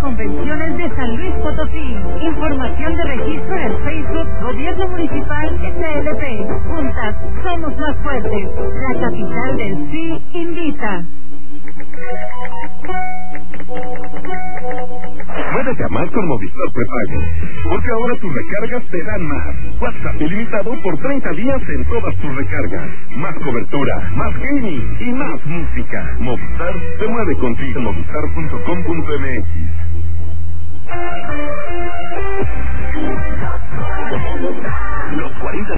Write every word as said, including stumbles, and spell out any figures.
Convenciones de San Luis Potosí. Información de registro en el Facebook Gobierno Municipal S L P. Juntas somos más fuertes. La capital del sí invita. Muévete a más con Movistar Prepago, porque ahora tus recargas te dan más. WhatsApp ilimitado por treinta días en todas tus recargas. Más cobertura, más gaming y más música. Movistar te mueve contigo. Movistar punto com punto m x. Los cuarenta